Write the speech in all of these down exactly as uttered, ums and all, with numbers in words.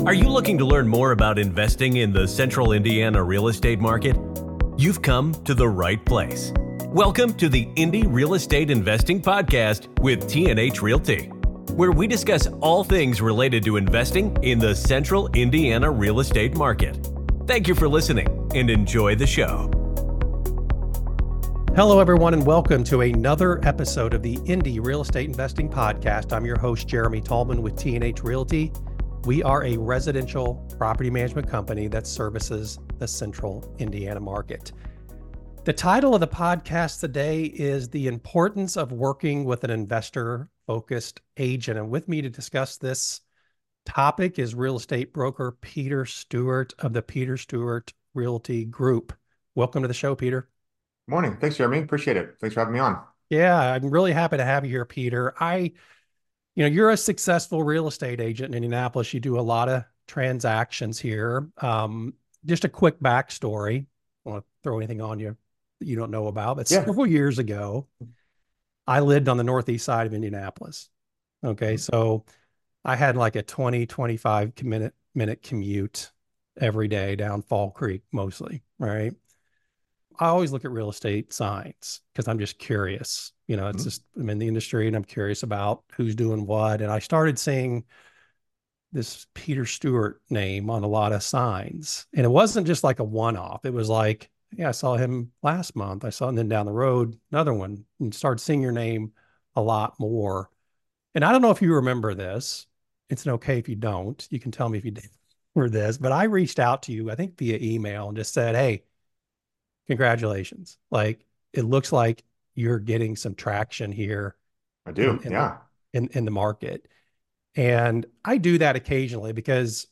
Are you looking to learn more about investing in the central Indiana real estate market? You've come to the right place. Welcome to the Indy Real Estate Investing Podcast with T and H Realty, where we discuss all things related to investing in the central Indiana real estate market. Thank you for listening and enjoy the show. Hello, everyone, and welcome to another episode of the Indy Real Estate Investing Podcast. I'm your host, Jeremy Tallman with T and H Realty. We are a residential property management company that services the central Indiana market. The title of the podcast today is The Importance of Working with an Investor-Focused Agent. And with me to discuss this topic is real estate broker Peter Stewart of the Peter Stewart Realty Group. Welcome to the show, Peter. Morning. Thanks, Jeremy. Appreciate it. Thanks for having me on. Yeah, I'm really happy to have you here, Peter. I You know, you're a successful real estate agent in Indianapolis. You do a lot of transactions here. Um, just a quick backstory. I don't want to throw anything on you that you don't know about, but Yeah. several years ago, I lived on the northeast side of Indianapolis. Okay, so I had like a twenty, twenty-five minute, minute commute every day down Fall Creek mostly, right? I always look at real estate signs because I'm just curious. You know, it's Mhm. just, I'm in the industry and I'm curious about who's doing what. And I started seeing this Peter Stewart name on a lot of signs. And it wasn't just like a one-off. It was like, yeah, I saw him last month. I saw him then down the road, another one, and started seeing your name a lot more. And I don't know if you remember this. It's okay if you don't. You can tell me if you did for this, but I reached out to you, I think via email, and just said, hey, congratulations. Like, it looks like you're getting some traction here I do. in, in, Yeah. the, in, in the market. And I do that occasionally because,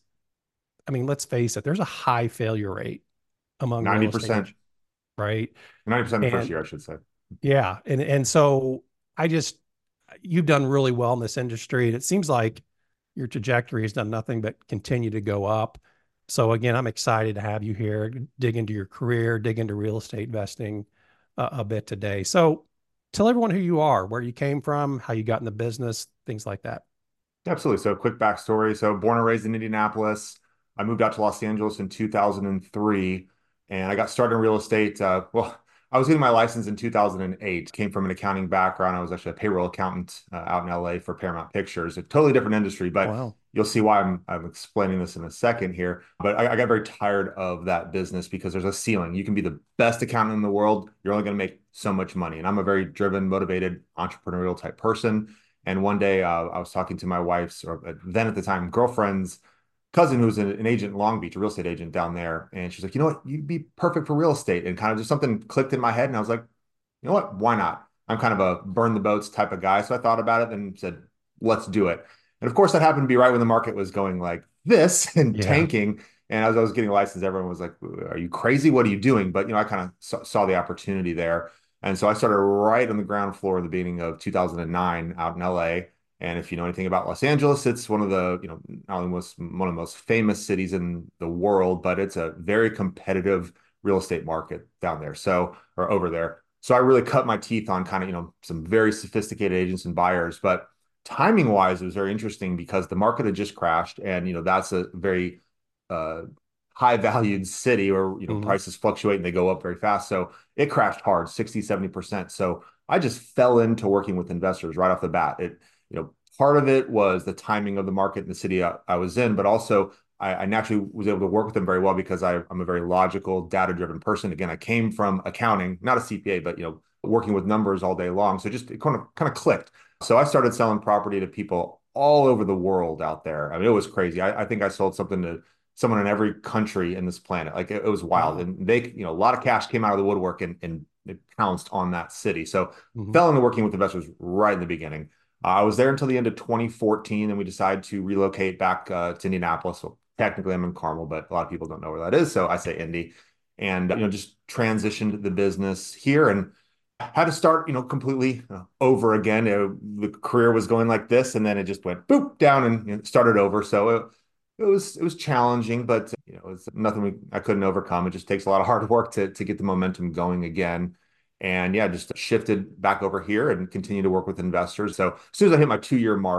I mean, let's face it, there's a high failure rate among real estate ninety percent. agents, right? ninety percent the And first year, I should say. yeah. And, and so I just, you've done really well in this industry. And it seems like your trajectory has done nothing but continue to go up. So again, I'm excited to have you here, dig into your career, dig into real estate investing uh, a bit today. So tell everyone who you are, where you came from, how you got in the business, things like that. Absolutely. So quick backstory. So born and raised in Indianapolis. I moved out to Los Angeles in two thousand three, and I got started in real estate. Uh, well, I was getting my license in two thousand eight. Came from an accounting background. I was actually a payroll accountant uh, out in L A for Paramount Pictures, a totally different industry, but Wow. you'll see why I'm, I'm explaining this in a second here. But I, I got very tired of that business because there's a ceiling. You can be the best accountant in the world. You're only going to make so much money. And I'm a very driven, motivated, entrepreneurial type person. And one day uh, I was talking to my wife's, or then at the time, girlfriend's cousin, who was an, an agent in Long Beach, a real estate agent down there. And she's like, you know what, you'd be perfect for real estate. And kind of just something clicked in my head. And I was like, you know what, why not? I'm kind of a burn the boats type of guy. So I thought about it and said, let's do it. And of course, that happened to be right when the market was going like this and Yeah. tanking. And as I was getting licensed, everyone was like, are you crazy? What are you doing? But, you know, I kind of saw, saw the opportunity there. And so I started right on the ground floor in the beginning of two thousand nine out in L A. And if you know anything about Los Angeles, it's one of the, you know, not only most, one of the most famous cities in the world, but it's a very competitive real estate market down there. So, or over there. So I really cut my teeth on kind of, you know, some very sophisticated agents and buyers. But timing wise, it was very interesting because the market had just crashed. And, you know, that's a very uh, high valued city where, you know, Mhm. prices fluctuate and they go up very fast. So it crashed hard, sixty, seventy percent. So I just fell into working with investors right off the bat. It, you know, part of it was the timing of the market in the city I, I was in, but also I, I naturally was able to work with them very well because I, I'm a very logical, data-driven person. Again, I came from accounting, not a C P A, but, you know, working with numbers all day long. So just it kind of kind of clicked. So I started selling property to people all over the world out there. I mean, it was crazy. I, I think I sold something to someone in every country in this planet. Like it, it was wild. Wow. And they, you know, a lot of cash came out of the woodwork and, and it pounced on that city. So Mhm. fell into working with investors right in the beginning. Uh, I was there until the end of twenty fourteen, and we decided to relocate back uh, to Indianapolis. So technically, I'm in Carmel, but a lot of people don't know where that is, so I say Indy. And you know, just transitioned the business here, and had to start, you know, completely uh, over again. You know, the career was going like this, and then it just went boop down and you know, started over. So it, it was it was challenging, but you know, it's nothing we, I couldn't overcome. It just takes a lot of hard work to to get the momentum going again. And yeah, just shifted back over here and continue to work with investors. So as soon as I hit my two year mark,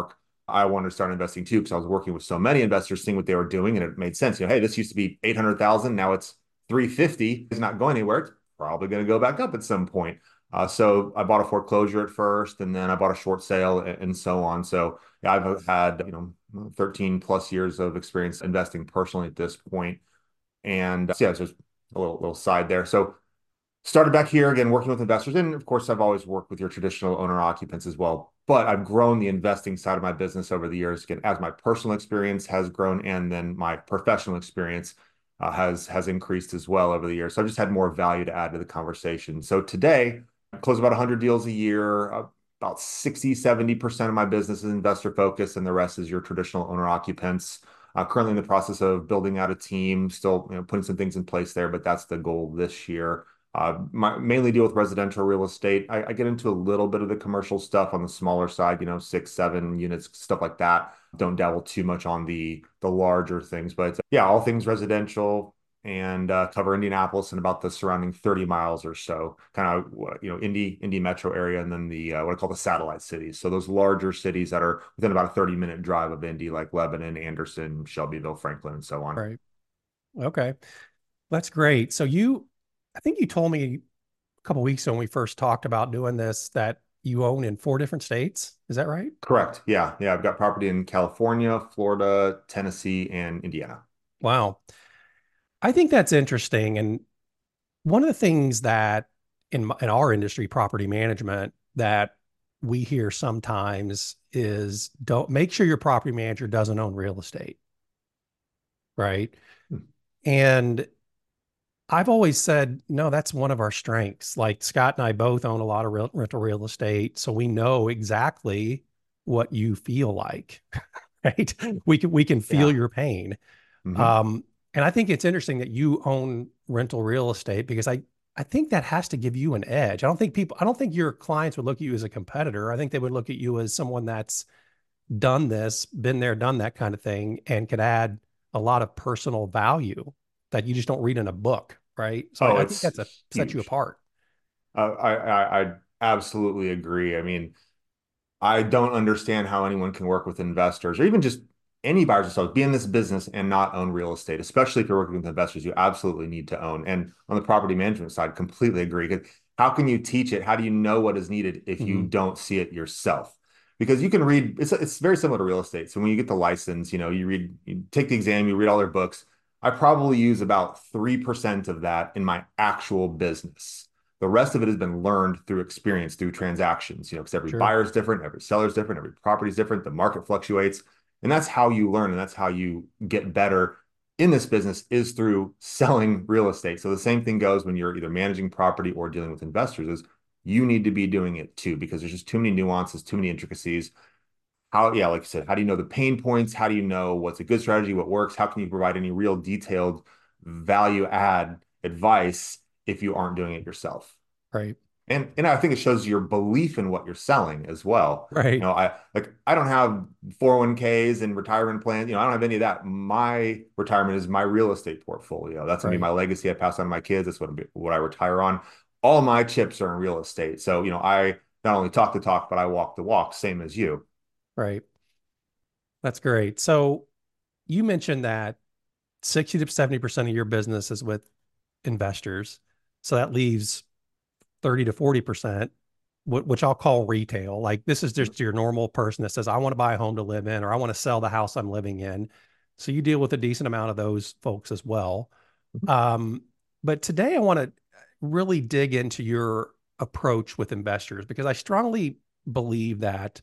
I wanted to start investing too because I was working with so many investors, seeing what they were doing, and it made sense. You know, hey, this used to be eight hundred thousand, now it's three hundred fifty. It's not going anywhere. It's probably going to go back up at some point. Uh, so I bought a foreclosure at first, and then I bought a short sale, and, and so on. So yeah, I've had, you know, thirteen plus years of experience investing personally at this point. And uh, so yeah, it's just a little little side there. So started back here again, working with investors. And of course, I've always worked with your traditional owner occupants as well. But I've grown the investing side of my business over the years, again, as my personal experience has grown and then my professional experience uh, has has increased as well over the years. So I've just had more value to add to the conversation. So today, I close about one hundred deals a year. Uh, about sixty, seventy percent of my business is investor focused, and the rest is your traditional owner occupants. Uh, currently in the process of building out a team, still, you know, putting some things in place there, but that's the goal this year. Uh, my, mainly deal with residential real estate. I, I get into a little bit of the commercial stuff on the smaller side, you know, six, seven units, stuff like that. Don't dabble too much on the the larger things, but uh, yeah, all things residential, and uh, cover Indianapolis and about the surrounding thirty miles or so, kind of, you know, Indy, Indy metro area, and then the uh, what I call the satellite cities. So those larger cities that are within about a thirty minute drive of Indy, like Lebanon, Anderson, Shelbyville, Franklin, and so on. Right. Okay. That's great. So you, I think you told me a couple of weeks ago when we first talked about doing this that you own in four different states. Is that right? Correct. Yeah. Yeah. I've got property in California, Florida, Tennessee, and Indiana. Wow. I think that's interesting. And one of the things that in, in our industry, property management, that we hear sometimes is don't make sure your property manager doesn't own real estate. Right. Hmm. And I've always said, no, that's one of our strengths. Like Scott and I both own a lot of real, rental real estate. So we know exactly what you feel like, right? We can, we can feel Yeah. your pain. Mm-hmm. Um, and I think it's interesting that you own rental real estate because I, I think that has to give you an edge. I don't think people, I don't think your clients would look at you as a competitor. I think they would look at you as someone that's done this, been there, done that kind of thing, and could add a lot of personal value that you just don't read in a book, right? So Oh, I, I think it's that's a sets you huge. apart. Uh, I, I I absolutely agree. I mean, I don't understand how anyone can work with investors or even just any buyers or sellers, be in this business and not own real estate, especially if you're working with investors, you absolutely need to own. And on the property management side, completely agree. 'Cause how can you teach it? How do you know what is needed if you Mm-hmm. don't see it yourself? Because you can read, it's it's very similar to real estate. So when you get the license, you know, you read, you take the exam, you read all their books. I probably use about three percent of that in my actual business. The rest of it has been learned through experience, through transactions, you know, because every Sure. buyer is different, every seller is different, every property is different, the market fluctuates. And that's how you learn, and that's how you get better in this business is through selling real estate. So the same thing goes when you're either managing property or dealing with investors is you need to be doing it too, because there's just too many nuances, too many intricacies. How, yeah, like you said, how do you know the pain points? How do you know what's a good strategy, what works? How can you provide any real detailed value add advice if you aren't doing it yourself? Right. And and I think it shows your belief in what you're selling as well. You Right. know, I like I don't have four oh one k's and retirement plans. You know, I don't have any of that. My retirement is my real estate portfolio. That's gonna be Right. my legacy I pass on to my kids. That's what what I retire on. All my chips are in real estate. So, you know, I not only talk the talk, but I walk the walk, same as you. Right. That's great. So you mentioned that sixty to seventy percent of your business is with investors. So that leaves thirty to forty percent, which I'll call retail. Like this is just your normal person that says, I want to buy a home to live in, or I want to sell the house I'm living in. So you deal with a decent amount of those folks as well. Um, but today I want to really dig into your approach with investors because I strongly believe that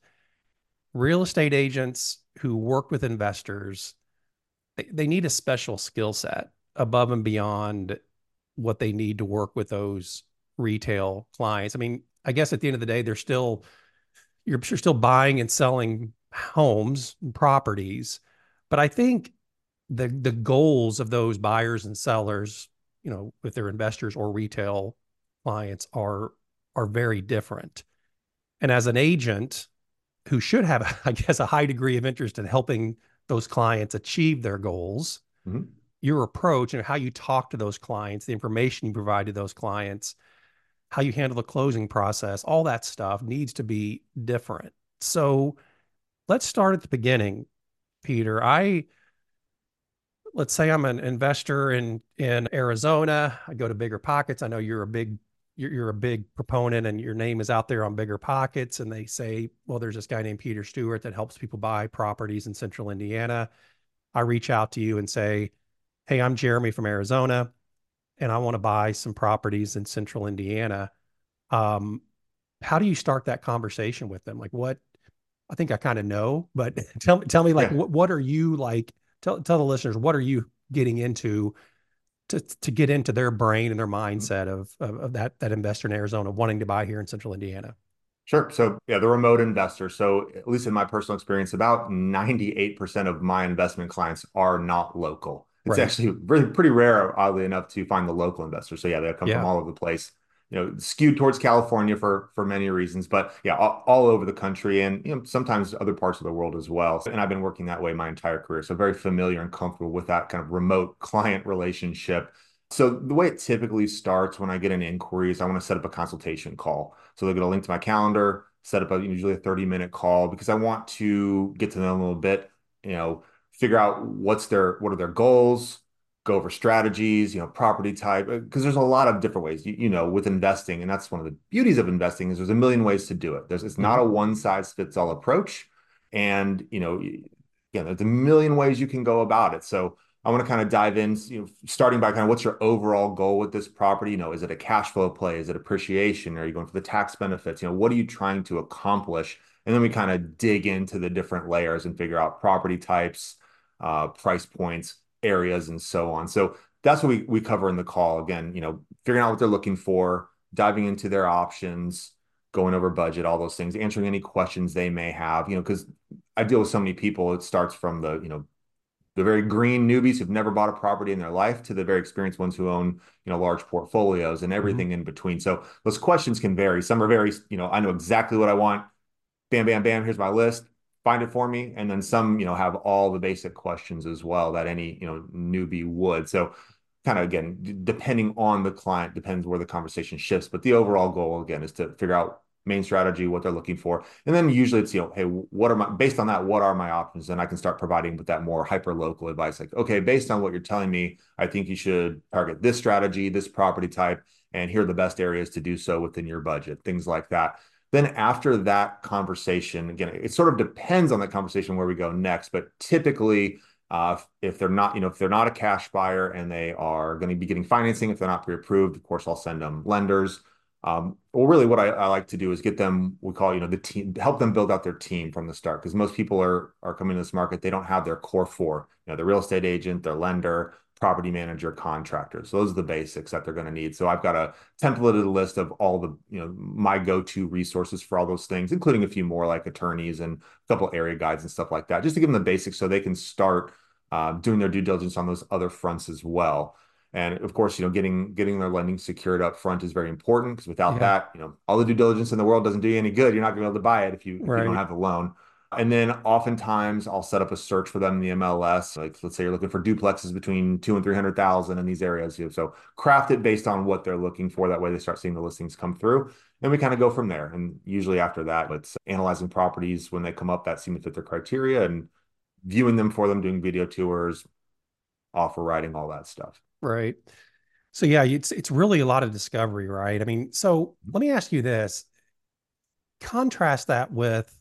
real estate agents who work with investors, they, they need a special skill set above and beyond what they need to work with those retail clients. I mean, I guess at the end of the day, they're still, you're, you're still buying and selling homes and properties. But I think the the goals of those buyers and sellers, you know, if they're investors or retail clients, are are very different. And as an agent who should have, I guess, a high degree of interest in helping those clients achieve their goals, Mhm. your approach and how you talk to those clients, the information you provide to those clients, how you handle the closing process, all that stuff needs to be different. So let's start at the beginning, Peter. I let's say I'm an investor in in Arizona. I go to Bigger Pockets. I know you're a big you're, you're a big proponent, and your name is out there on Bigger Pockets. And they say, well, there's this guy named Peter Stewart that helps people buy properties in Central Indiana. I reach out to you and say, hey, I'm Jeremy from Arizona, and I want to buy some properties in Central Indiana. Um, how do you start that conversation with them? Like, what? I think I kind of know, but tell me, tell me, like, Yeah. what what are you like? Tell tell the listeners, what are you getting into to to get into their brain and their mindset of of, of that that investor in Arizona wanting to buy here in Central Indiana? Sure. So yeah, the remote investor. So at least in my personal experience, about ninety-eight percent of my investment clients are not local. It's Right. actually really pretty rare, oddly enough, to find the local investor. So yeah, they come from Yeah. all over the place, you know, skewed towards California for for many reasons, but yeah, all, all over the country and you know sometimes other parts of the world as well. And I've been working that way my entire career. So very familiar and comfortable with that kind of remote client relationship. So the way it typically starts when I get an inquiry is I want to set up a consultation call. So they'll get a link to my calendar, set up a usually a thirty minute call because I want to get to know them a little bit, you know, figure out what's their what are their goals, go over strategies, you know, property type, because there's a lot of different ways, you, you know, with investing. And that's one of the beauties of investing is there's a million ways to do it. There's it's not Mhm. a one size fits all approach. And, you know, again, there's a million ways you can go about it. So I want to kind of dive in, you know, starting by kind of what's your overall goal with this property? You know, is it a cash flow play? Is it appreciation? Are you going for the tax benefits? You know, what are you trying to accomplish? And then we kind of dig into the different layers and figure out property types, uh, price points, areas, and so on. So that's what we we cover in the call. Again, you know, figuring out what they're looking for, diving into their options, going over budget, all those things, answering any questions they may have. You know, because I deal with so many people. It starts from the you know the very green newbies who've never bought a property in their life to the very experienced ones who own, you know, large portfolios and Mhm. everything in between. So those questions can vary. Some are very, you know, I know exactly what I want. Bam, bam, bam. Here's my list. Find it for me. And then some, you know, have all the basic questions as well that any, you know, newbie would. So kind of again, depending on the client, depends where the conversation shifts. But the overall goal again is to figure out main strategy, what they're looking for. And then usually it's, you know, hey, what are my, based on that, what are my options? And I can start providing with that more hyper local advice. Like, okay, based on what you're telling me, I think you should target this strategy, this property type, and here are the best areas to do so within your budget, things like that. Then after that conversation, again, it sort of depends on the conversation where we go next, but typically uh, if they're not, you know, if they're not a cash buyer and they are going to be getting financing, if they're not pre-approved, of course, I'll send them lenders. Um, well, really, what I, I like to do is get them, we call, you know, the team, help them build out their team from the start. Because most people are are coming to this market, they don't have their core four, you know, the real estate agent, their lender, property manager, contractor. So those are the basics that they're going to need. So I've got a templated list of all the, you know, my go-to resources for all those things, including a few more like attorneys and a couple area guides and stuff like that, just to give them the basics so they can start uh, doing their due diligence on those other fronts as well. And of course, you know, getting getting their lending secured up front is very important because without Yeah. that, you know, all the due diligence in the world doesn't do you any good. You're not going to be able to buy it if you if you don't Right. have the loan. And then oftentimes I'll set up a search for them in the M L S. Like let's say you're looking for duplexes between two and three hundred thousand in these areas. You know, so craft it based on what they're looking for. That way they start seeing the listings come through. And we kind of go from there. And usually after that, it's analyzing properties when they come up that seem to fit their criteria and viewing them for them, doing video tours, offer writing, all that stuff. Right. So yeah, it's it's really a lot of discovery, right? I mean, so let me ask you this. Contrast that with,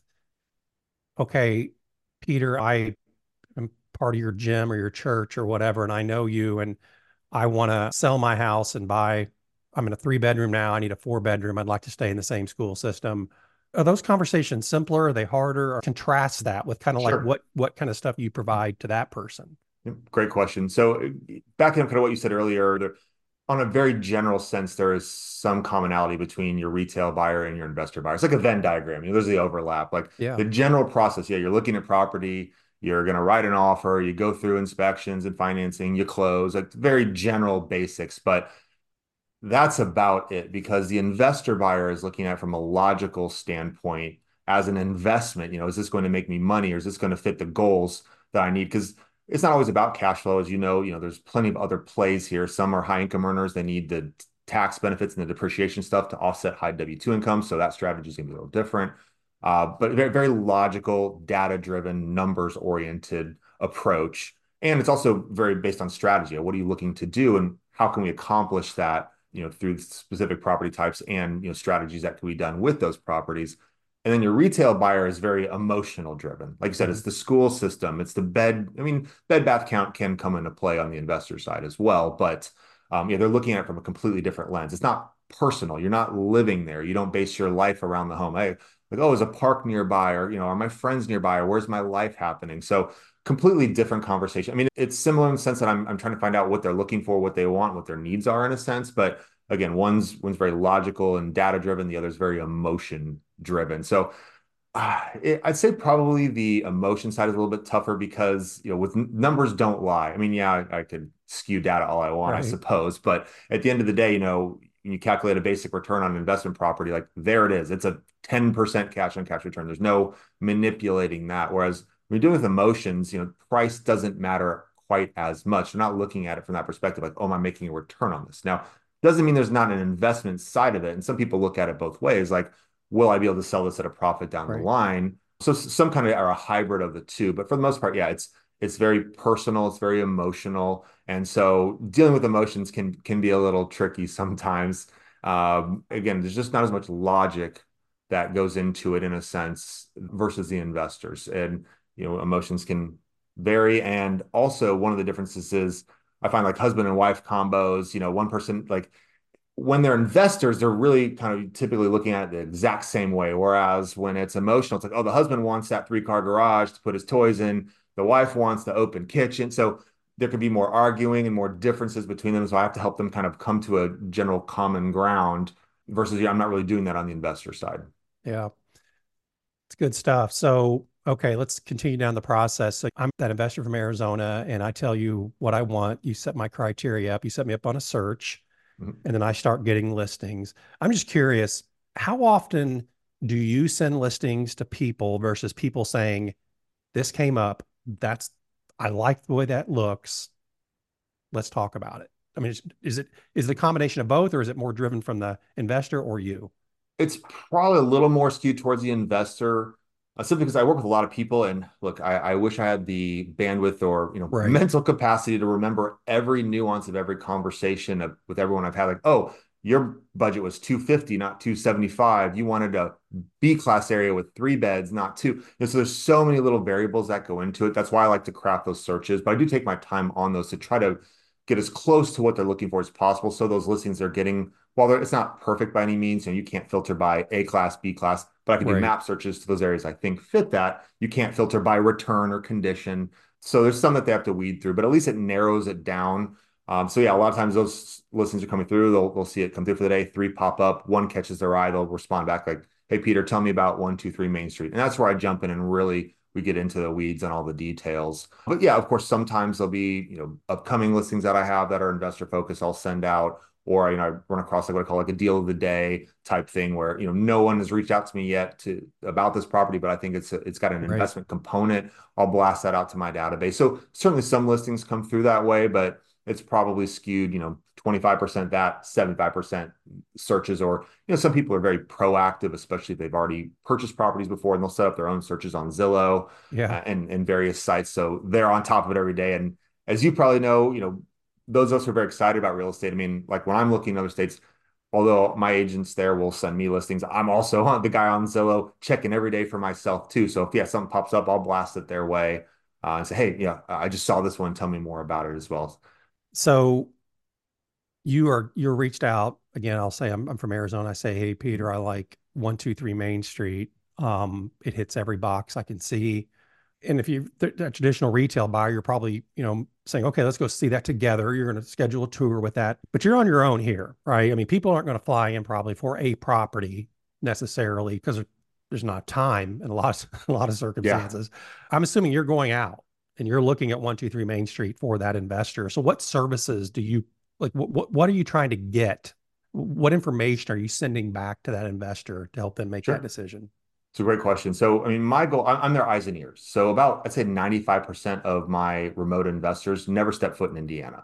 okay, Peter, I am part of your gym or your church or whatever, and I know you, and I want to sell my house and buy, I'm in a three bedroom now. I need a four bedroom. I'd like to stay in the same school system. Are those conversations simpler? Are they harder? Or contrast that with kind of like Sure. what what kind of stuff you provide to that person? Great question. So back in kind of what you said earlier, there, on a very general sense, there is some commonality between your retail buyer and your investor buyer. It's like a Venn diagram. You know, there's the overlap. Like Yeah. the general process, yeah, you're looking at property, you're going to write an offer, you go through inspections and financing, you close, like very general basics. But that's about it because the investor buyer is looking at it from a logical standpoint as an investment. You know, is this going to make me money or is this going to fit the goals that I need? Because it's not always about cash flow, as you know. You know, there's plenty of other plays here. Some are high income earners. They need the tax benefits and the depreciation stuff to offset high W two income. So that strategy is going to be a little different. uh, but very, very logical, data-driven, numbers-oriented approach. And it's also very based on strategy. What are you looking to do, and how can we accomplish that, you know, through specific property types and, you know, strategies that can be done with those properties. And then your retail buyer is very emotional driven. Like you said, Mhm. it's the school system, it's the bed. I mean, bed bath count can come into play on the investor side as well, but um, yeah, they're looking at it from a completely different lens. It's not personal. You're not living there. You don't base your life around the home. Hey, like, oh, is a park nearby, or, you know, are my friends nearby, or where's my life happening? So completely different conversation. I mean, it's similar in the sense that I'm I'm trying to find out what they're looking for, what they want, what their needs are in a sense, but again, one's one's very logical and data driven, the other's very emotion driven. So uh, it, I'd say probably the emotion side is a little bit tougher because, you know, with numbers don't lie. I mean, yeah, I, I could skew data all I want, I Right. suppose, but at the end of the day, you know, when you calculate a basic return on an investment property, like there it is. It's a ten percent cash on cash return. There's no manipulating that. Whereas when you're dealing with emotions, you know, price doesn't matter quite as much. You're not looking at it from that perspective, like, oh, am I making a return on this? Now, doesn't mean there's not an investment side of it. And some people look at it both ways, like, will I be able to sell this at a profit down the Right. line? So some kind of are a hybrid of the two. But for the most part, yeah, it's it's very personal, it's very emotional. And so dealing with emotions can can be a little tricky sometimes. Um, again, there's just not as much logic that goes into it in a sense versus the investors. And you know, emotions can vary. And also one of the differences is I find like husband and wife combos, you know, one person like when they're investors, they're really kind of typically looking at it the exact same way. Whereas when it's emotional, it's like, oh, the husband wants that three car garage to put his toys in. The wife wants the open kitchen. So there could be more arguing and more differences between them. So I have to help them kind of come to a general common ground versus, yeah, I'm not really doing that on the investor side. Yeah. It's good stuff. So, okay, let's continue down the process. So I'm that investor from Arizona and I tell you what I want. You set my criteria up. You set me up on a search Mhm. and then I start getting listings. I'm just curious, how often do you send listings to people versus people saying, this came up, that's, I like the way that looks. Let's talk about it. I mean, is, is it, is it a combination of both or is it more driven from the investor or you? It's probably a little more skewed towards the investor, uh, simply because I work with a lot of people. And look, I, I wish I had the bandwidth or, you know, Right. mental capacity to remember every nuance of every conversation of, with everyone I've had. Like, oh, your budget was two fifty, not two seventy-five. You wanted a B class area with three beds, not two. And so there's so many little variables that go into it. That's why I like to craft those searches, but I do take my time on those to try to get as close to what they're looking for as possible. So those listings they're getting, while it's not perfect by any means, you know, you can't filter by A class, B class, but I can do Right. map searches to those areas I think fit that. You can't filter by return or condition. So there's some that they have to weed through, but at least it narrows it down. Um, so yeah, a lot of times those listings are coming through. They'll they'll see it come through for the day. Three pop up. One catches their eye. They'll respond back like, "Hey Peter, tell me about one two three Main Street." And that's where I jump in and really we get into the weeds and all the details. But yeah, of course, sometimes there'll be, you know, upcoming listings that I have that are investor focused. I'll send out, or, you know, I run across like what I call like a deal of the day type thing where, you know, no one has reached out to me yet to about this property, but I think it's a, it's got an Right. investment component. I'll blast that out to my database. So certainly some listings come through that way, but it's probably skewed, you know, twenty-five percent that, seventy-five percent searches, or, you know, some people are very proactive, especially if they've already purchased properties before, and they'll set up their own searches on Zillow Yeah. uh, and, and various sites. So they're on top of it every day. And as you probably know, you know, those of us who are very excited about real estate. I mean, like when I'm looking in other states, although my agents there will send me listings, I'm also on the guy on Zillow checking every day for myself too. So if yeah, something pops up, I'll blast it their way uh, and say, hey, yeah, I just saw this one. Tell me more about it as well. So you are you're reached out again. I'll say I'm, I'm from Arizona. I say, hey Peter, I like one two three Main Street. Um, it hits every box I can see. And if you th- a traditional retail buyer, you're probably you know saying, okay, let's go see that together. You're going to schedule a tour with that, but you're on your own here, right? I mean, people aren't going to fly in probably for a property necessarily because there's not time in a lot of, a lot of Yeah, circumstances. I'm assuming you're going out and you're looking at one two three Main Street for that investor. So what services do you like what, what what are you trying to get? What information are you sending back to that investor to help them make that sure. decision? It's a great question. So, I mean, my goal, I'm, I'm their eyes and ears. So about, I'd say ninety-five percent of my remote investors never step foot in Indiana.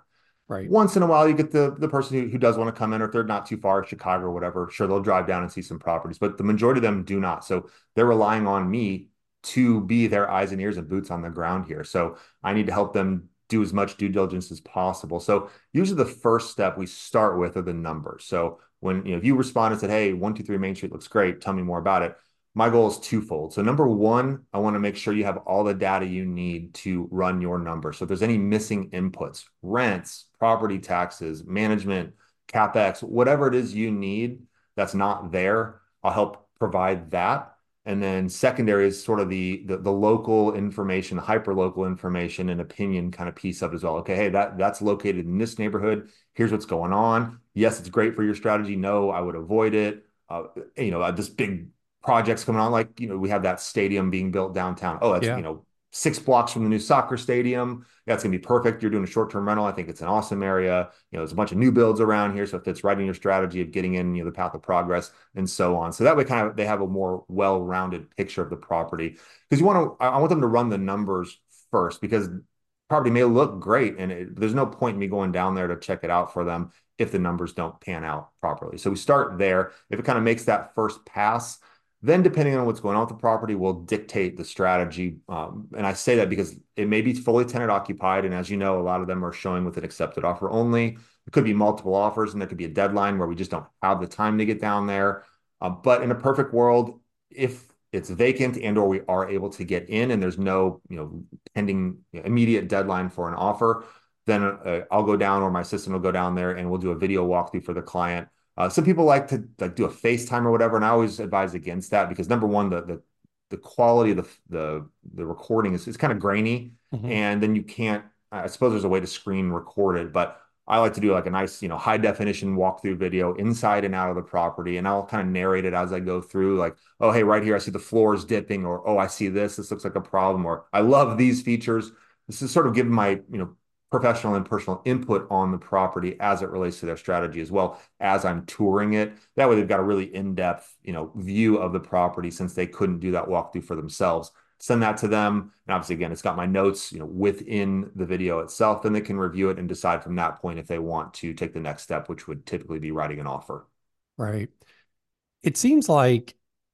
Right. Once in a while, you get the the person who, who does want to come in, or if they're not too far, Chicago or whatever, sure, they'll drive down and see some properties, but the majority of them do not. So they're relying on me to be their eyes and ears and boots on the ground here. So I need to help them do as much due diligence as possible. So usually the first step we start with are the numbers. So when, you know, if you respond and said, hey, one two three Main Street looks great, tell me more about it. My goal is twofold. So number one, I want to make sure you have all the data you need to run your numbers. So if there's any missing inputs, rents, property taxes, management, CapEx, whatever it is you need that's not there, I'll help provide that. And then secondary is sort of the, the, the local information, the hyper local information and opinion kind of piece of it as well. Okay, hey, that, that's located in this neighborhood. Here's what's going on. Yes, it's great for your strategy. No, I would avoid it. Uh, you know, uh, this big projects coming on, like, you know, we have that stadium being built downtown. Oh, that's, Yeah. you know, six blocks from the new soccer stadium. That's going to be perfect. You're doing a short-term rental. I think it's an awesome area. You know, there's a bunch of new builds around here. So it fits right in your strategy of getting in, you know, the path of progress and so on. So that way kind of they have a more well-rounded picture of the property, because you want to, I want them to run the numbers first, because property may look great and it, there's no point in me going down there to check it out for them if the numbers don't pan out properly. So we start there. If it kind of makes that first pass, then depending on what's going on with the property will dictate the strategy. Um, and I say that because it may be fully tenant occupied. And as you know, a lot of them are showing with an accepted offer only. It could be multiple offers and there could be a deadline where we just don't have the time to get down there. Uh, but in a perfect world, if it's vacant and or we are able to get in and there's no, you know, pending immediate deadline for an offer, then uh, I'll go down, or my assistant will go down there and we'll do a video walkthrough for the client. Uh, some people like to like do a FaceTime or whatever, and I always advise against that, because number one, the the the quality of the the the recording is, is kind of grainy, Mm-hmm. and then you can't. I suppose there's a way to screen record it, but I like to do like a nice, you know, high definition walkthrough video inside and out of the property, and I'll kind of narrate it as I go through. Like, oh, hey, right here I see the floors dipping, or oh, I see this. This looks like a problem, or I love these features. This is sort of giving my, you know, professional and personal input on the property as it relates to their strategy as well as I'm touring it. That way they've got a really in-depth, you know, view of the property, since they couldn't do that walkthrough for themselves. Send that to them. And obviously, again, it's got my notes, you know, within the video itself. Then they can review it and decide from that point if they want to take the next step, which would typically be writing an offer. Right. It seems like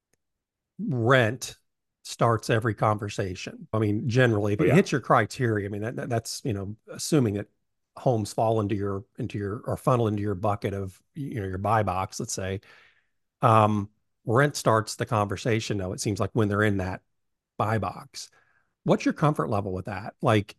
rent starts every conversation. I mean, generally, if Oh, it yeah. hits your criteria, I mean, that, that that's, you know, assuming that homes fall into your, into your, or funnel into your bucket of, you know, your buy box, let's say, um, rent starts the conversation, though, it seems like, when they're in that buy box. What's your comfort level with that? Like,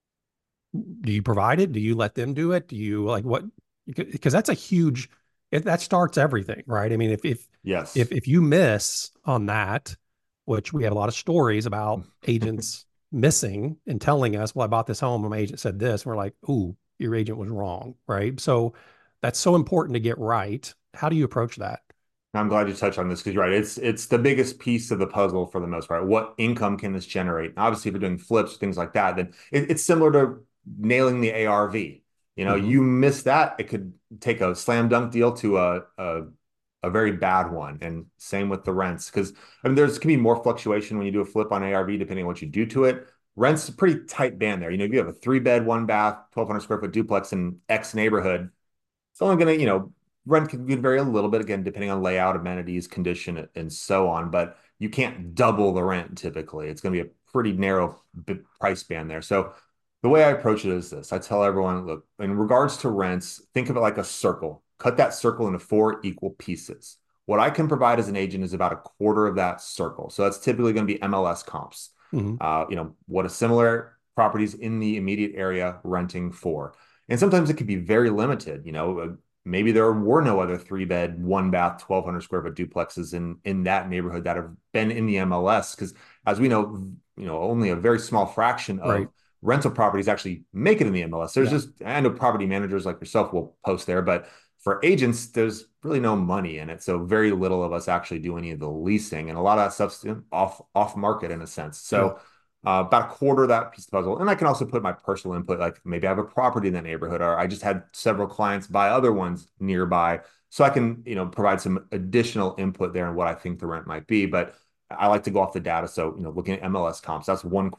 do you provide it? Do you let them do it? Do you like what? Because that's a huge, it, that starts everything, right? I mean, if, if, Yes. if, if you miss on that, which we have a lot of stories about agents missing and telling us, well, I bought this home and my agent said this. And we're like, ooh, your agent was wrong, right? So that's so important to get right. How do you approach that? I'm glad you touched on this, because you're right. It's it's the biggest piece of the puzzle for the most part. What income can this generate? Obviously, if you're doing flips, things like that, then it, it's similar to nailing the A R V. You know, Mm-hmm. you miss that, it could take a slam dunk deal to a a, a very bad one. And same with the rents, because I mean, there's can be more fluctuation when you do a flip on A R V depending on what you do to it. Rent's a pretty tight band there. You know, if you have a three bed, one bath, twelve hundred square foot duplex in X neighborhood, it's only going to, you know, rent can vary a little bit, again, depending on layout, amenities, condition, and so on. But you can't double the rent typically. It's going to be a pretty narrow price band there. So the way I approach it is this. I tell everyone, look, in regards to rents, think of it like a circle. Cut that circle into four equal pieces. What I can provide as an agent is about a quarter of that circle. So that's typically going to be M L S comps. Mm-hmm. Uh, you know, what a similar properties in the immediate area renting for. And sometimes it could be very limited. You know, maybe there were no other three bed, one bath, twelve hundred square foot duplexes in, in that neighborhood that have been in the M L S. Because as we know, you know, only a very small fraction of Right. rental properties actually make it in the M L S. There's Yeah. just, I know property managers like yourself will post there, but for agents, there's really no money in it. So very little of us actually do any of the leasing. And a lot of that stuff's off, off market in a sense. So uh, about a quarter of that piece of the puzzle. And I can also put my personal input, like maybe I have a property in that neighborhood, or I just had several clients buy other ones nearby. So I can, you know, provide some additional input there on what I think the rent might be. But I like to go off the data. So, you know, looking at M L S comps, that's one quarter.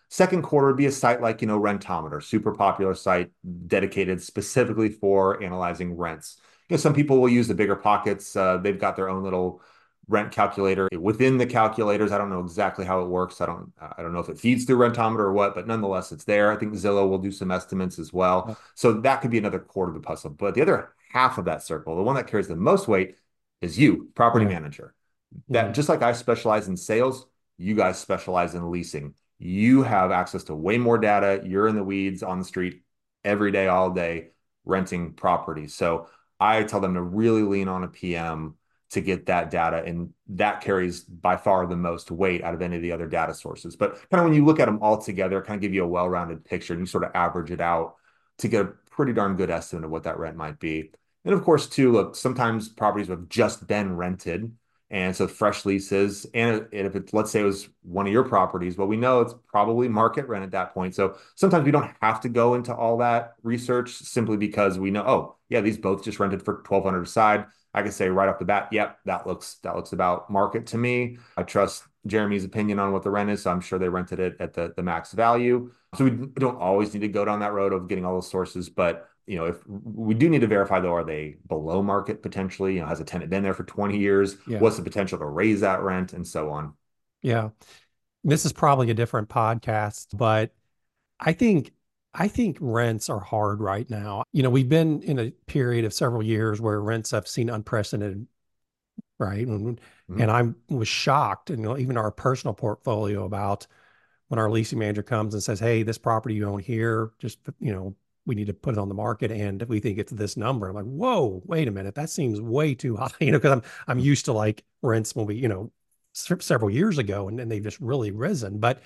Second quarter would be a site like, you know, Rentometer, super popular site dedicated specifically for analyzing rents. You know, some people will use the BiggerPockets. Uh, they've got their own little rent calculator within the calculators. I don't know exactly how it works. I don't I don't know if it feeds through Rentometer or what, but nonetheless, it's there. I think Zillow will do some estimates as well. Oh. So that could be another quarter of the puzzle. But the other half of that circle, the one that carries the most weight, is you, property Yeah. manager. That Mhm. just like I specialize in sales, you guys specialize in leasing. You have access to way more data. You're in the weeds on the street every day, all day, renting properties. So I tell them to really lean on a P M to get that data, and that carries by far the most weight out of any of the other data sources. But kind of when you look at them all together, kind of give you a well-rounded picture, and you sort of average it out to get a pretty darn good estimate of what that rent might be. And of course, too, look, sometimes properties have just been rented, and so fresh leases. And if it's, let's say it was one of your properties, well, we know it's probably market rent at that point. So sometimes we don't have to go into all that research simply because we know, oh, yeah, these both just rented for twelve hundred aside. I can say right off the bat, yep, that looks that looks about market to me. I trust Jeremy's opinion on what the rent is, so I'm sure they rented it at the, the max value. So we don't always need to go down that road of getting all those sources, but you know, if we do need to verify though, are they below market potentially? You know, has a tenant been there for twenty years? Yeah. What's the potential to raise that rent and so on? Yeah. This is probably a different podcast, but I think I think rents are hard right now. You know, we've been in a period of several years where rents have seen unprecedented, right? And, Mhm. and I was shocked, and you know, even our personal portfolio, about when our leasing manager comes and says, "Hey, this property you own here, just, you know, we need to put it on the market, and we think it's this number." I'm like, "Whoa, wait a minute, that seems way too high," you know, because I'm I'm used to like rents when we, you know, se- several years ago, and, and they've just really risen. But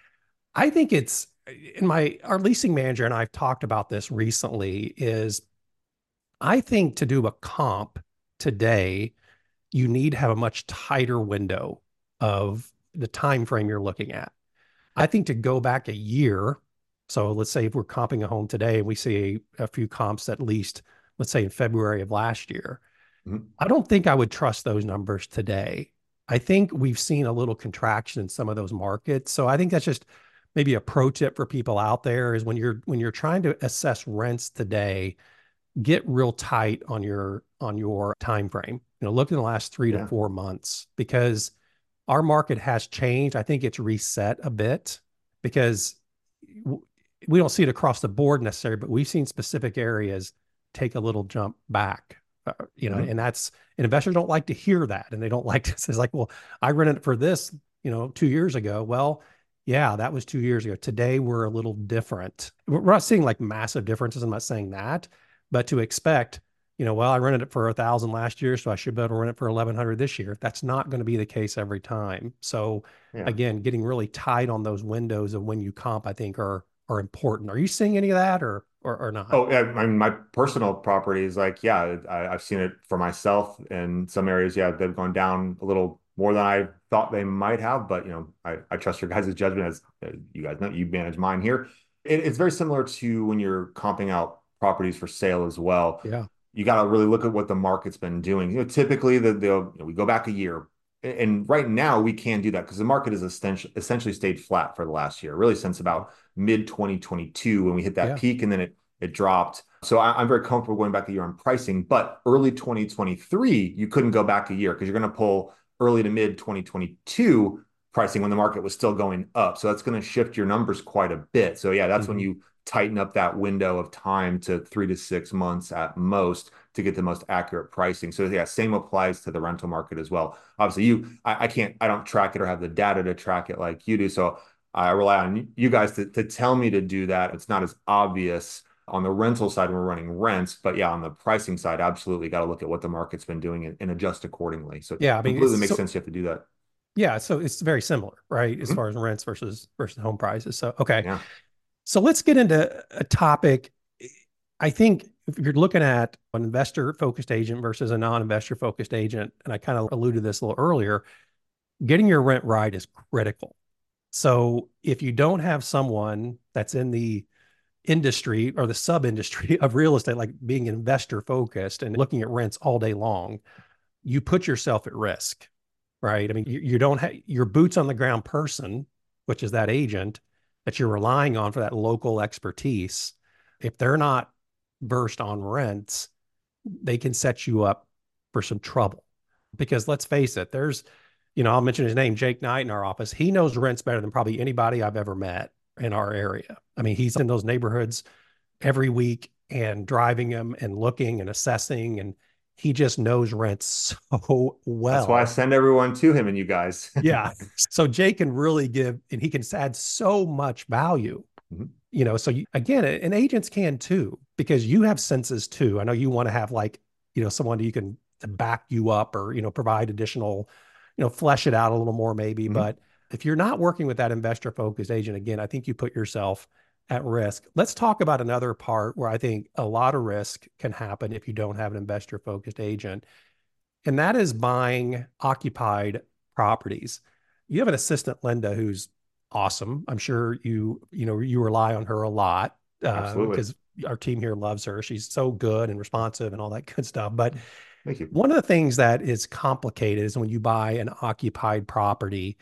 I think it's in my our leasing manager and I've talked about this recently. Is I think to do a comp today, you need to have a much tighter window of the time frame you're looking at. I think to go back a year, so let's say if we're comping a home today and we see a, a few comps at least, let's say in February of last year, Mhm. I don't think I would trust those numbers today. I think we've seen a little contraction in some of those markets. So I think that's just maybe a pro tip for people out there, is when you're when you're trying to assess rents today, get real tight on your on your time frame. You know, look in the last three to Yeah. four months, because our market has changed. I think it's reset a bit, because we don't see it across the board necessarily, but we've seen specific areas take a little jump back. Uh, you know, Mhm. and that's and investors don't like to hear that, and they don't like to say like, "Well, I rented it for this, you know, two years ago." Well, yeah, that was two years ago. Today we're a little different. We're not seeing like massive differences. I'm not saying that, but to expect, you know, well, I rented it for a thousand last year, so I should be able to rent it for eleven hundred this year. That's not going to be the case every time. So Yeah. again, getting really tight on those windows of when you comp, I think are are important. Are you seeing any of that, or or, or not? Oh, yeah. I mean, my personal property is like, yeah, I, I've seen it for myself in some areas. Yeah, they've gone down a little more than I thought they might have, but you know, I, I trust your guys' judgment, as uh, you guys know, you manage mine here. It, it's very similar to when you're comping out properties for sale as well. Yeah. You got to really look at what the market's been doing. You know, typically the, the you know, we go back a year, and right now we can do that because the market has essentially essentially stayed flat for the last year, really since about mid twenty twenty-two when we hit that Yeah. peak, and then it it dropped. So I, I'm very comfortable going back a year on pricing, but early twenty twenty-three, you couldn't go back a year because you're going to pull early to mid twenty twenty-two pricing when the market was still going up. So that's going to shift your numbers quite a bit. So yeah, that's when Mhm. you tighten up that window of time to three to six months at most to get the most accurate pricing. So yeah, same applies to the rental market as well. Obviously, you, I, I can't, I don't track it or have the data to track it like you do. So I rely on you guys to, to tell me to do that. It's not as obvious on the rental side when we're running rents, but yeah, on the pricing side, absolutely got to look at what the market's been doing and, and adjust accordingly. So it Yeah. I mean, completely it's makes so, sense you have to do that. yeah. So it's very similar, right? As Mhm. far as rents versus versus home prices. So, okay. Yeah. So let's get into a topic. I think if you're looking at an investor focused agent versus a non-investor focused agent, and I kind of alluded to this a little earlier, getting your rent right is critical. So if you don't have someone that's in the industry or the sub industry of real estate, like being investor focused and looking at rents all day long, you put yourself at risk, right? I mean, you, you don't have your boots on the ground person, which is that agent, that you're relying on for that local expertise, if they're not versed on rents, they can set you up for some trouble. Because let's face it, there's, you know, I'll mention his name, Jake Knight in our office. He knows rents better than probably anybody I've ever met in our area. I mean, he's in those neighborhoods every week and driving them and looking and assessing, and he just knows rents so well. That's why I send everyone to him and you guys. Yeah. So Jake can really give, and he can add so much value. Mm-hmm. You know, so you, again, and agents can too, because you have senses too. I know you want to have like, you know, someone you can to back you up or, you know, provide additional, you know, flesh it out a little more maybe. Mm-hmm. But if you're not working with that investor focused agent, again, I think you put yourself at risk. Let's talk about another part where I think a lot of risk can happen if you don't have an investor focused agent. And that is buying occupied properties. You have an assistant, Linda, who's awesome. I'm sure you, you know, you rely on her a lot uh, because our team here loves her. She's so good and responsive and all that good stuff. But Thank you. One of the things that is complicated is when you buy an occupied property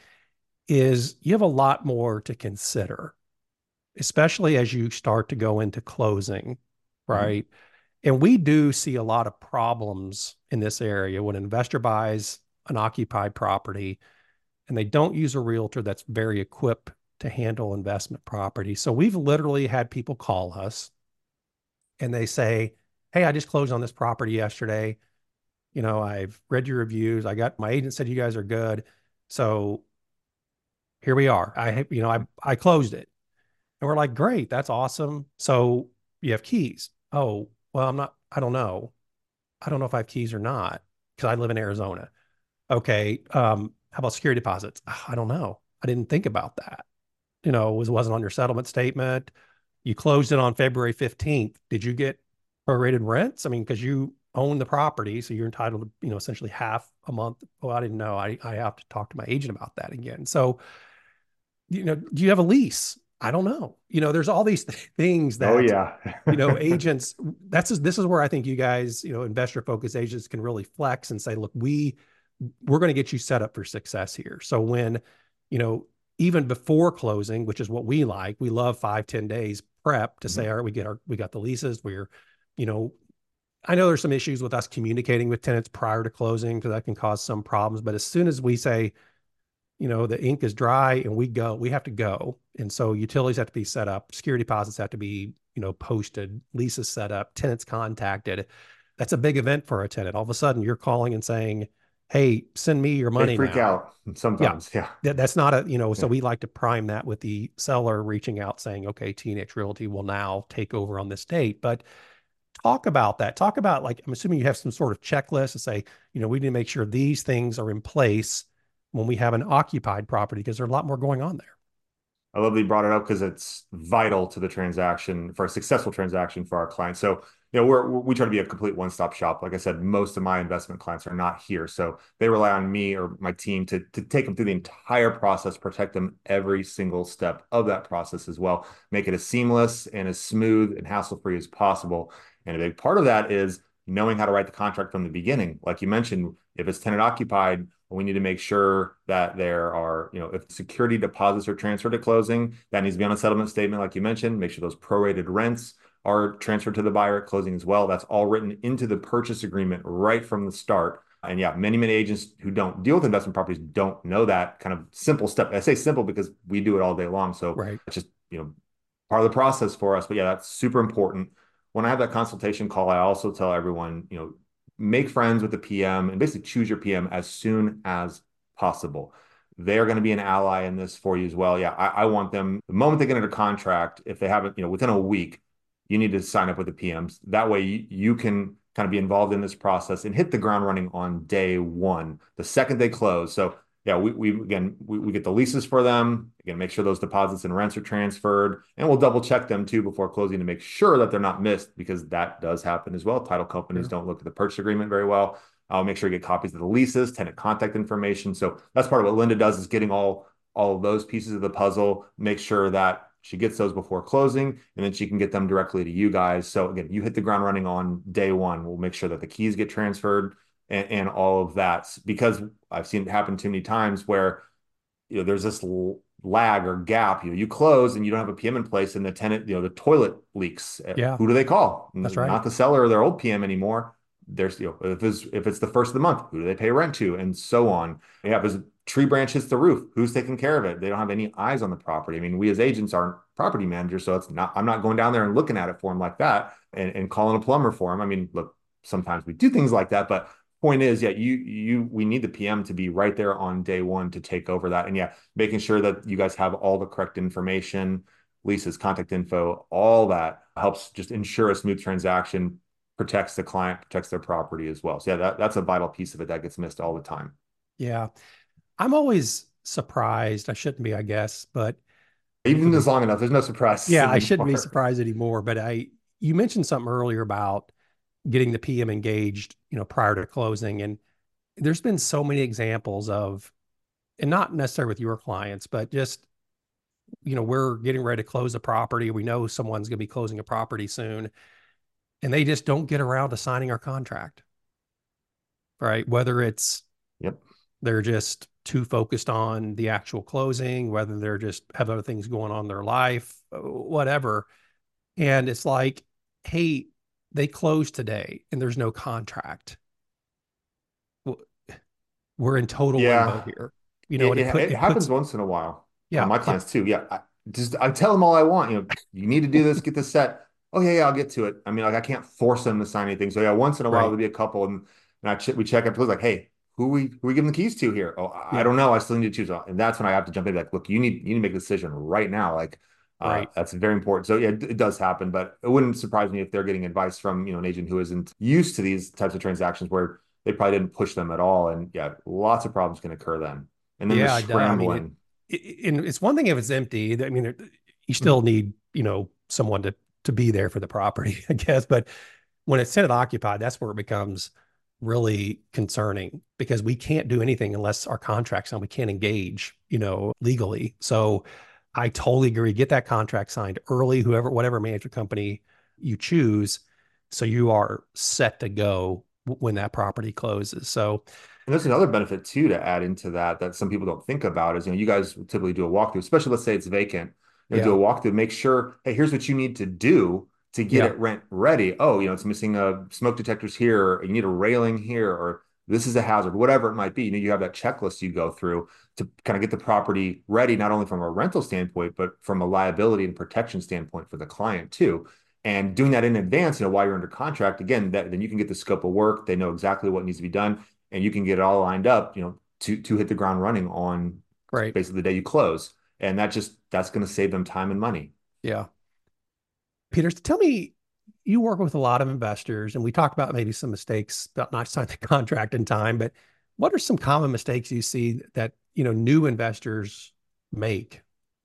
is you have a lot more to consider, especially as you start to go into closing, right? Mm-hmm. And we do see a lot of problems in this area when an investor buys an occupied property and they don't use a realtor that's very equipped to handle investment property. So we've literally had people call us and they say, hey, I just closed on this property yesterday. You know, I've read your reviews. I got, my agent said you guys are good. So here we are. I, you know, I, I closed it. And we're like, great, that's awesome. So you have keys. Oh, well, I'm not, I don't know. I don't know if I have keys or not because I live in Arizona. Okay. Um, how about security deposits? I don't know. I didn't think about that. You know, it was, wasn't on your settlement statement. You closed it on February fifteenth. Did you get prorated rents? I mean, because you own the property, so you're entitled to, you know, essentially half a month. Oh, I didn't know. I, I have to talk to my agent about that again. So, you know, do you have a lease? I don't know. You know, there's all these th- things that, oh, yeah. you know, agents, that's, this is where I think you guys, you know, investor focused agents can really flex and say, look, we, we're going to get you set up for success here. So when, you know, even before closing, which is what we like, we love five, ten days prep to mm-hmm. say, all right, we get our, we got the leases. We're, you know, I know there's some issues with us communicating with tenants prior to closing because that can cause some problems. But as soon as we say, you know, the ink is dry and we go, we have to go. And so utilities have to be set up, security deposits have to be, you know, posted, leases set up, tenants contacted. That's a big event for a tenant. All of a sudden you're calling and saying, hey, send me your money. They freak now. out sometimes. Yeah. yeah. That's not a, you know, so yeah. we like to prime that with the seller reaching out saying, okay, T and H Realty will now take over on this date. But talk about that. Talk about, like, I'm assuming you have some sort of checklist to say, you know, we need to make sure these things are in place when we have an occupied property because there's a lot more going on there. I love that you brought it up because it's vital to the transaction for a successful transaction for our clients. So, you know, we're, we try to be a complete one-stop shop. Like I said, most of my investment clients are not here. So they rely on me or my team to, to take them through the entire process, protect them every single step of that process as well, make it as seamless and as smooth and hassle-free as possible. And a big part of that is knowing how to write the contract from the beginning. Like you mentioned, if it's tenant occupied, we need to make sure that there are, you know, if security deposits are transferred at closing, that needs to be on a settlement statement, like you mentioned. Make sure those prorated rents are transferred to the buyer at closing as well. That's all written into the purchase agreement right from the start. And yeah, many, many agents who don't deal with investment properties don't know that kind of simple step. I say simple because we do it all day long. So right. It's just, you know, part of the process for us. But yeah, that's super important. When I have that consultation call, I also tell everyone, you know, make friends with the P M and basically choose your P M as soon as possible. They're going to be an ally in this for you as well. Yeah, I, I want them, the moment they get under contract, if they haven't, you know, within a week, you need to sign up with the P Ms. That way you, you can kind of be involved in this process and hit the ground running on day one, the second they close. So yeah, we, we again, we, we get the leases for them. Again, make sure those deposits and rents are transferred. And we'll double check them too before closing to make sure that they're not missed, because that does happen as well. Title companies yeah. don't look at the purchase agreement very well. I'll make sure you get copies of the leases, tenant contact information. So that's part of what Linda does, is getting all, all of those pieces of the puzzle, make sure that she gets those before closing, and then she can get them directly to you guys. So again, you hit the ground running on day one. We'll make sure that the keys get transferred and, and all of that, because I've seen it happen too many times where, you know, there's this lag or gap. You know, you close and you don't have a P M in place, and the tenant, you know, the toilet leaks. Uh, Yeah, Who do they call? that's right. Not the seller or their old P M anymore. There's, you know, if it's if it's the first of the month, who do they pay rent to, and so on. Yeah, if a tree branch hits the roof, who's taking care of it? They don't have any eyes on the property. I mean, we as agents aren't property managers, so it's not. I'm not going down there and looking at it for them like that, and, and calling a plumber for them. I mean, look, sometimes we do things like that, but point is, yeah, you you we need the P M to be right there on day one to take over that. And yeah, making sure that you guys have all the correct information, leases, contact info, all that helps just ensure a smooth transaction, protects the client, protects their property as well. So yeah, that, that's a vital piece of it that gets missed all the time. Yeah. I'm always surprised. I shouldn't be, I guess, but Even we, this long enough, there's no surprises yeah, I shouldn't be anymore. surprised anymore. But I, you mentioned something earlier about getting the P M engaged, you know, prior to closing. And there's been so many examples of, and not necessarily with your clients, but just, you know, we're getting ready to close a property. We know someone's going to be closing a property soon, and they just don't get around to signing our contract, right? Whether it's Yep. they're just too focused on the actual closing, whether they're just have other things going on in their life, whatever. And it's like, hey, they closed today and there's no contract. We're in total limbo Yeah. here, you know, It, and it it, put it it happens puts once in a while. Uh, yeah, my it, clients too. Yeah. I just I tell them all I want. You know, you need to do this, get this set. Oh yeah, yeah, I'll get to it. I mean, like I can't force them to sign anything. So yeah, once in a while right, there'll be a couple, and, and I ch we check up. Like, hey, who we who we giving the keys to here? Oh, I I yeah, don't know. I still need to choose. And that's when I have to jump in. Like, look, you need you need to make a decision right now. Like, uh, right. that's very important. So yeah, it, it does happen, but it wouldn't surprise me if they're getting advice from, you know, an agent who isn't used to these types of transactions where they probably didn't push them at all. And yeah, lots of problems can occur then. And then they're Yeah, I mean, it, scrambling. it, and it's one thing if it's empty. I mean, you still need, you know, someone to to be there for the property, I guess. But when it's tenant occupied, that's where it becomes really concerning because we can't do anything unless our contract's signed. We can't engage, you know, legally. So I totally agree. Get that contract signed early, whoever, whatever management company you choose, so you are set to go when that property closes. So And there's another benefit too to add into that that some people don't think about is, you know, you guys typically do a walkthrough, especially let's say it's vacant. You know, do yeah, a walkthrough, make sure, hey, here's what you need to do to get yeah, it rent ready. Oh, you know, it's missing a smoke detectors here, or you need a railing here, or this is a hazard, whatever it might be. You know, you have that checklist you go through to kind of get the property ready, not only from a rental standpoint, but from a liability and protection standpoint for the client too. And doing that in advance, you know, while you're under contract, again, that then you can get the scope of work. They know exactly what needs to be done, and you can get it all lined up, you know, to to hit the ground running on right. basically the day you close. And that just that's going to save them time and money. Yeah. Peter, tell me, you work with a lot of investors, and we talked about maybe some mistakes about not signing the contract in time, but what are some common mistakes you see that, you know, new investors make?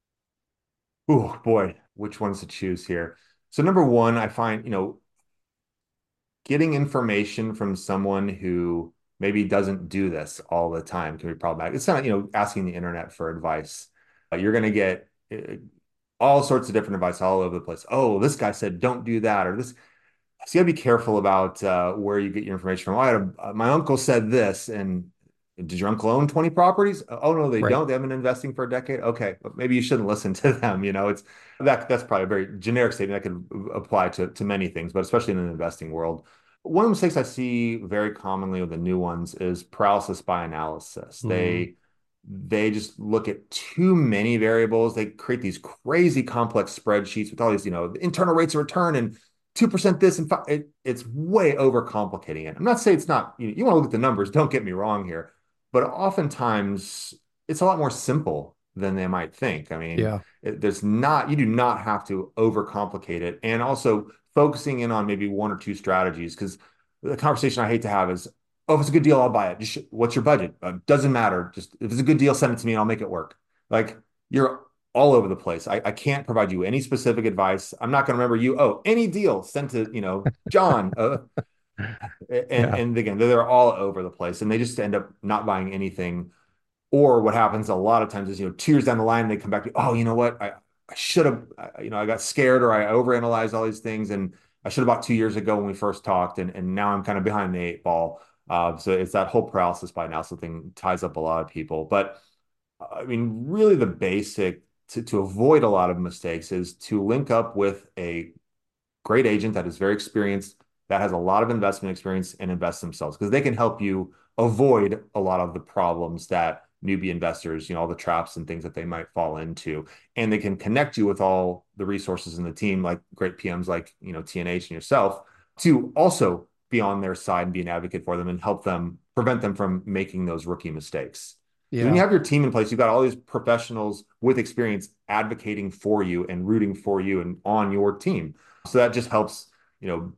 Oh boy, which ones to choose here? So number one, I find, you know, getting information from someone who maybe doesn't do this all the time can be problematic. It's not, you know, asking the internet for advice. Uh, you're going to get uh, all sorts of different advice all over the place. Oh, this guy said don't do that, or this. So you gotta be careful about uh, where you get your information from. Oh, I had a, uh, my uncle said this, and did your uncle own twenty properties? Oh no, they Right. don't. They haven't been investing for a decade. Okay, but maybe you shouldn't listen to them. You know, it's that that's probably a very generic statement that could apply to to many things, but especially in the investing world. One of the mistakes I see very commonly with the new ones is paralysis by analysis. Mm, They they just look at too many variables. They create these crazy complex spreadsheets with all these, you know, internal rates of return and two percent this and five, it, it's way overcomplicating it. I'm not saying it's not, you, you want to look at the numbers, don't get me wrong here, but oftentimes it's a lot more simple than they might think. I mean, yeah. it, there's not, you do not have to overcomplicate it. And also focusing in on maybe one or two strategies, because the conversation I hate to have is, oh, if it's a good deal, I'll buy it. Just, what's your budget? Uh, doesn't matter. Just if it's a good deal, send it to me and I'll make it work. Like you're all over the place. I, I can't provide you any specific advice. I'm not going to remember you. Oh, any deal sent to, you know, John. Uh, and Yeah. and again, they're all over the place, and they just end up not buying anything. Or what happens a lot of times is, you know, two years down the line, they come back to, oh, you know what, I, I should have, you know, I got scared or I overanalyzed all these things, and I should have bought two years ago when we first talked, and and now I'm kind of behind the eight ball. Uh, so it's that whole paralysis by analysis thing ties up a lot of people, but I mean, really the basic to, to avoid a lot of mistakes is to link up with a great agent that is very experienced, that has a lot of investment experience and invest themselves because they can help you avoid a lot of the problems that newbie investors, you know, all the traps and things that they might fall into. And they can connect you with all the resources in the team, like great P Ms like, you know, T N H and yourself, to also be on their side and be an advocate for them and help them prevent them from making those rookie mistakes. Yeah. When you have your team in place, you've got all these professionals with experience advocating for you and rooting for you and on your team. So that just helps, you know,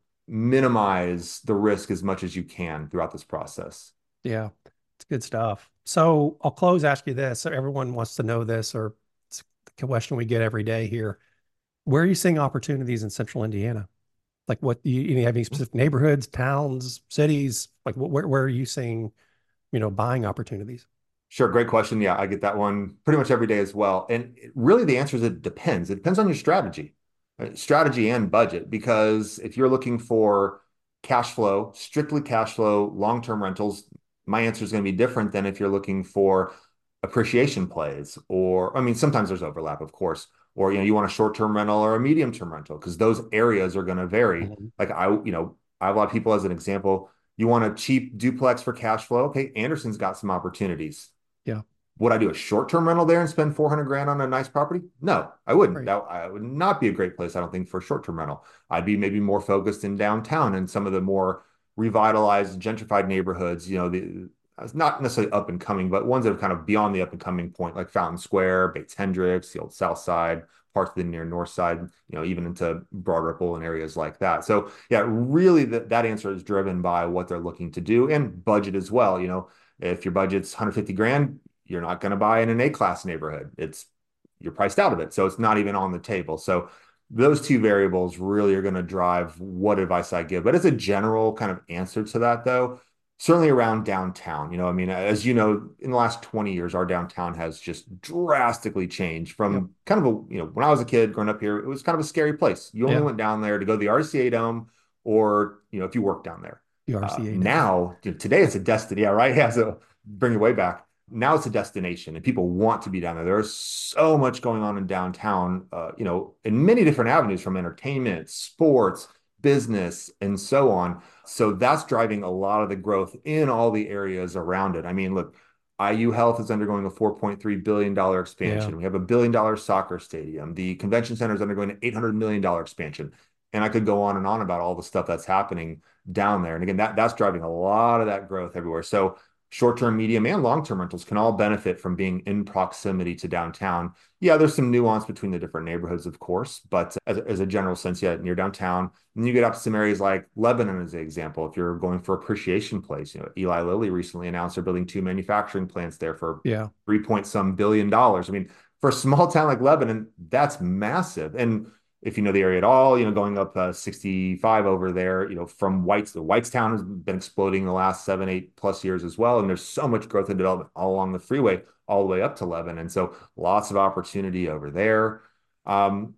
minimize the risk as much as you can throughout this process. Yeah, it's good stuff. So I'll close, ask you this. So everyone wants to know this, or it's the question we get every day here. Where are you seeing opportunities in central Indiana? Like what, you, you have any specific neighborhoods, towns, cities? Like what, where, where are you seeing, you know, buying opportunities? Sure. Great question. Yeah, I get that one pretty much every day as well. And really the answer is it depends. It depends on your strategy, right? Strategy and budget, because if you're looking for cash flow, strictly cash flow, long-term rentals, my answer is going to be different than if you're looking for appreciation plays, or, I mean, sometimes there's overlap, of course, or, you know, you want a short-term rental or a medium-term rental, because those areas are going to vary. Mm-hmm. Like I, you know, I have a lot of people as an example, you want a cheap duplex for cash flow. Okay. Anderson's got some opportunities. Yeah. Would I do a short-term rental there and spend four hundred grand on a nice property? No, I wouldn't. Right. That I would not be a great place, I don't think, for a short-term rental. I'd be maybe more focused in downtown and some of the more revitalized, gentrified neighborhoods, you know, the not necessarily up and coming, but ones that are kind of beyond the up and coming point, like Fountain Square, Bates Hendricks, the old South Side, parts of the near North Side, you know, even into Broad Ripple and areas like that. So yeah, really that, that answer is driven by what they're looking to do and budget as well. You know, if your budget's one hundred fifty grand, you're not going to buy in an A-class neighborhood. It's, you're priced out of it. So it's not even on the table. So those two variables really are going to drive what advice I give. But as a general kind of answer to that, though, certainly around downtown, you know, I mean, as you know, in the last twenty years, our downtown has just drastically changed from yep. kind of a, you know, when I was a kid growing up here, it was kind of a scary place. You only yeah. went down there to go to the R C A Dome, or, you know, if you worked down there. The R C A uh, Dome. Now, you know, today it's a destination. Yeah, right. Yeah. So bring it way back. Now it's a destination and people want to be down there. There's so much going on in downtown, uh, you know, in many different avenues, from entertainment, sports, business, and so on. So that's driving a lot of the growth in all the areas around it. I mean, look, I U Health is undergoing a four point three billion dollars expansion. Yeah. We have a billion dollar soccer stadium. The convention center is undergoing an eight hundred million dollars expansion. And I could go on and on about all the stuff that's happening down there. And again, that, that's driving a lot of that growth everywhere. So short-term, medium, and long-term rentals can all benefit from being in proximity to downtown. Yeah, there's some nuance between the different neighborhoods, of course, but as, as a general sense, yeah, near downtown. And you get up to some areas like Lebanon as an example. If you're going for appreciation plays, you know, Eli Lilly recently announced they're building two manufacturing plants there for yeah. three point some billion dollars. I mean, for a small town like Lebanon, that's massive. And if you know the area at all, you know, going up uh, sixty-five over there, you know, from Whites, the Whitestown has been exploding the last seven, eight plus years as well. And there's so much growth and development all along the freeway, all the way up to Lebanon. And so lots of opportunity over there. Um,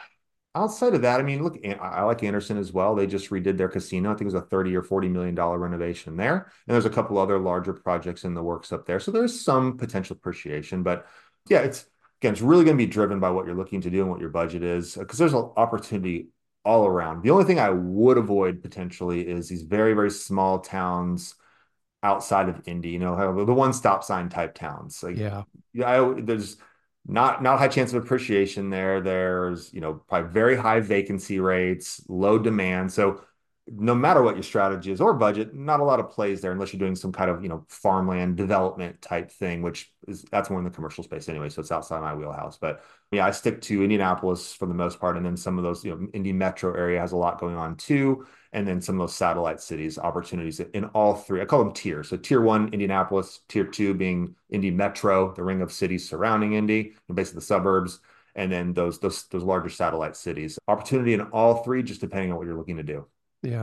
outside of that, I mean, look, I like Anderson as well. They just redid their casino. I think it was a thirty or forty million dollar renovation there. And there's a couple other larger projects in the works up there. So there's some potential appreciation, but yeah, it's, again, it's really going to be driven by what you're looking to do and what your budget is, because there's an opportunity all around. The only thing I would avoid potentially is these very, very small towns outside of Indy, you know, the one stop sign type towns. Like, yeah, I, there's not, not a high chance of appreciation there. There's, you know, probably very high vacancy rates, low demand. So no matter what your strategy is or budget, not a lot of plays there unless you're doing some kind of, you know, farmland development type thing, which is, that's more in the commercial space anyway. So it's outside my wheelhouse. But yeah, I stick to Indianapolis for the most part. And then some of those, you know, Indy metro area has a lot going on too. And then some of those satellite cities, opportunities in all three. I call them tiers. So tier one, Indianapolis, tier two being Indy metro, the ring of cities surrounding Indy, basically the suburbs. And then those, those, those larger satellite cities. Opportunity in all three, just depending on what you're looking to do. Yeah.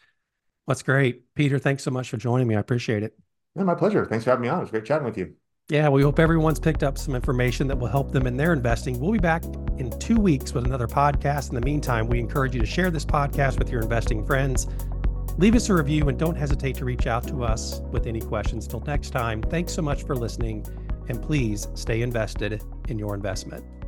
That's great. Peter, thanks so much for joining me. I appreciate it. Yeah, my pleasure. Thanks for having me on. It was great chatting with you. Yeah, we hope everyone's picked up some information that will help them in their investing. We'll be back in two weeks with another podcast. In the meantime, we encourage you to share this podcast with your investing friends. Leave us a review and don't hesitate to reach out to us with any questions. Till next time, thanks so much for listening and please stay invested in your investment.